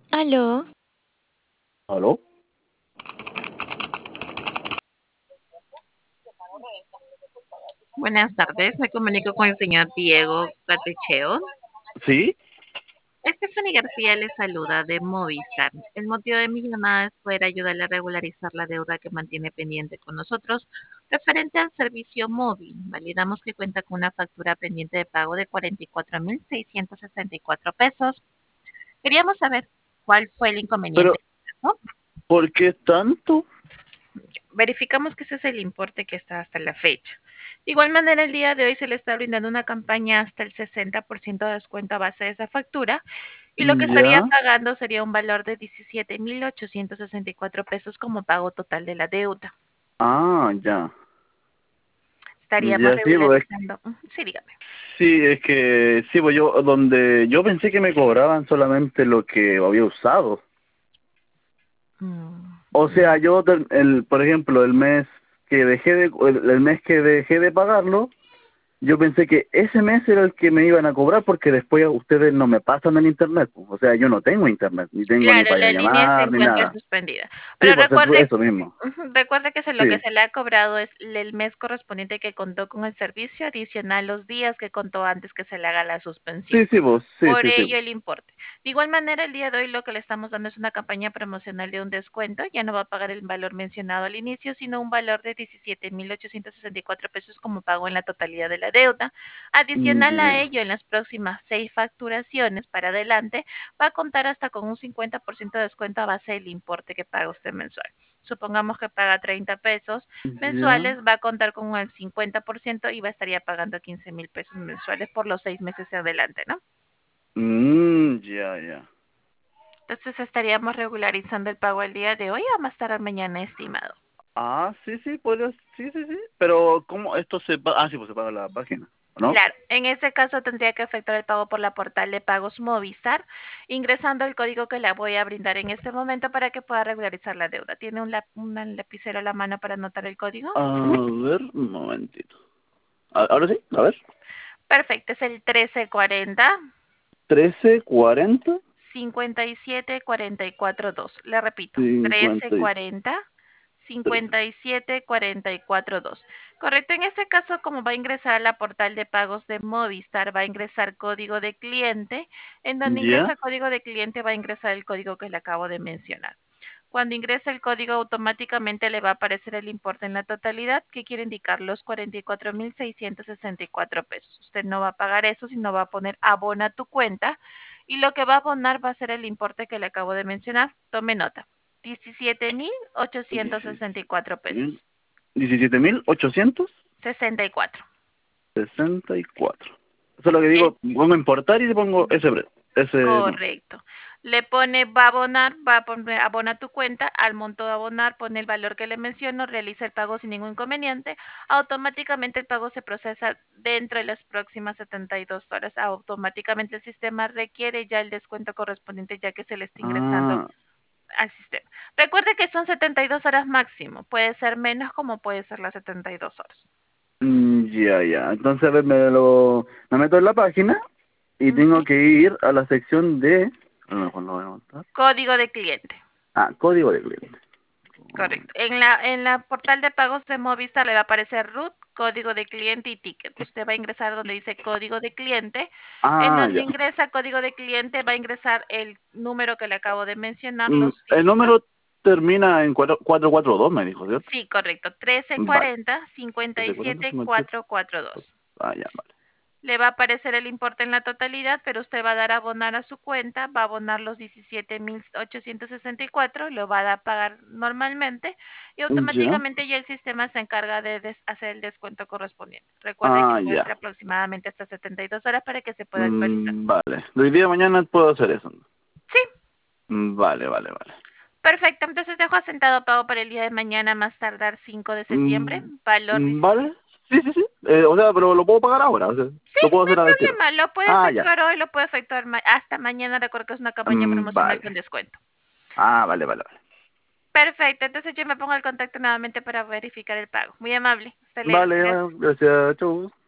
Aló, ¿Aló? Buenas tardes, me comunico con el señor Diego Catecheo. ¿Sí? Stephanie García le saluda de Movistar. El motivo de mi llamada es poder ayudarle a regularizar la deuda que mantiene pendiente con nosotros referente al servicio móvil. Validamos que cuenta con una factura pendiente de pago de 44.664 pesos. Queríamos saber cuál fue el Pero, inconveniente, ¿no? ¿por qué tanto? Verificamos que ese es el importe que está hasta la fecha. De igual manera, el día de hoy se le está brindando una campaña hasta el 60% de descuento a base de esa factura y lo que estaría Ya. pagando sería un valor de 17.864 pesos como pago total de la deuda. Ah, ya. Estaríamos Ya sí, pues, regularizando. Sí, dígame. sí, es que, sí, pues yo pensé que me cobraban solamente lo que había usado. O sea, Ya. por ejemplo, el mes que dejé de pagarlo, yo pensé que ese mes era el que me iban a cobrar porque después ustedes no me pasan el internet, pues. O sea, yo no tengo internet, ni tengo ni Claro, para la línea se llamar, ni encuentra nada. suspendida. Sí, Pero pues recuerde, eso mismo. recuerde que lo que Sí, se le ha cobrado es el mes correspondiente que contó con el servicio adicional los días que contó antes que se le haga la suspensión. sí, sí, pues, sí, Por sí, sí, ello pues. el importe. De igual manera, el día de hoy lo que le estamos dando es una campaña promocional de un descuento. Ya no va a pagar el valor mencionado al inicio, sino un valor de 17.864 pesos como pago en la totalidad de la deuda. Adicional a Ya. ello, en las próximas 6 facturaciones para adelante, va a contar hasta con un 50% de descuento a base del importe que paga usted mensual. Supongamos que paga 30 pesos Ya. mensuales, va a contar con el 50% y estaría pagando 15.000 pesos mensuales por los 6 meses de adelante, ¿no? Ya, ya. Entonces estaríamos regularizando el pago el día de hoy o más tarde mañana, estimado. Ah, sí, sí, podría, sí, sí, sí. Pero, ¿cómo esto se paga? Ah, sí, pues se paga en la página, ¿no? Claro, en ese caso tendría que efectuar el pago por la portal de pagos Movistar, ingresando el código que le voy a brindar en este momento para que pueda regularizar la deuda. ¿Tiene un lapicero a la mano para anotar el código? A ver, un momentito. Ahora sí, a ver. Perfecto, es el 1340 1340 57442. Le repito, 50. 1340 57442. Correcto, en este caso, como va a ingresar a la portal de pagos de Movistar, va a ingresar código de cliente. En donde Ya. ingresa código de cliente va a ingresar el código que le acabo de mencionar. Cuando ingrese el código, automáticamente le va a aparecer el importe en la totalidad, que quiere indicar los 44.664 pesos. Usted no va a pagar eso, sino va a poner abona tu cuenta y lo que va a abonar va a ser el importe que le acabo de mencionar. Tome nota. 17.864 pesos. 17.864. 64. Eso es lo que El digo, pongo importar y le pongo ese número. Correcto. Le pone, va a abonar, va a poner, abona tu cuenta, al monto de abonar, pone el valor que le menciono, realiza el pago sin ningún inconveniente, automáticamente el pago se procesa dentro de las próximas 72 horas, automáticamente el sistema requiere ya el descuento correspondiente ya que se le está ingresando Ah, al sistema. Recuerde que son 72 horas máximo, puede ser menos como puede ser las 72 horas. ya, ya. Entonces, a ver, me meto en la página y Ujú. tengo que ir a la sección de... A lo mejor lo voy a montar. Código de cliente. Ah, código de cliente. Correcto. En la portal de pagos de Movistar le va a aparecer root, código de cliente y ticket. Usted va a ingresar donde dice código de cliente. En Ah, donde ya. ingresa código de cliente va a ingresar el número que le acabo de mencionar, los El dígitos. número termina en 442, me dijo, ¿cierto? Sí, correcto. trece Vale. cuarenta cincuenta y 1340, siete 57. cuatrocientos cuarenta y dos. Ah, ya, vale. Le va a aparecer el importe en la totalidad, pero usted va a dar a abonar a su cuenta, va a abonar los 17.864, lo va a dar a pagar normalmente y Ya. automáticamente ya el sistema se encarga de hacer el descuento correspondiente. Recuerde que Ah, puede ser ya. aproximadamente hasta 72 horas para que se pueda actualizar. Vale. De hoy día a mañana puedo hacer eso. Sí, Vale, vale, vale. perfecto. Entonces dejo asentado pago para el día de mañana, más tardar 5 de septiembre, valor 17. Vale. Sí, sí, sí. O sea, pero lo puedo pagar ahora. O sea, Sí, lo puedo no hay hacer al tiro. problema, lo puede Ah, ya. efectuar hoy, lo puede efectuar hasta mañana. Recuerdo que es una campaña promocional Vale. con descuento. Ah, vale, vale, vale. Perfecto, entonces yo me pongo al contacto nuevamente para verificar el pago. Muy amable. Hasta luego. Vale, Gracias. bueno, gracias. Chau.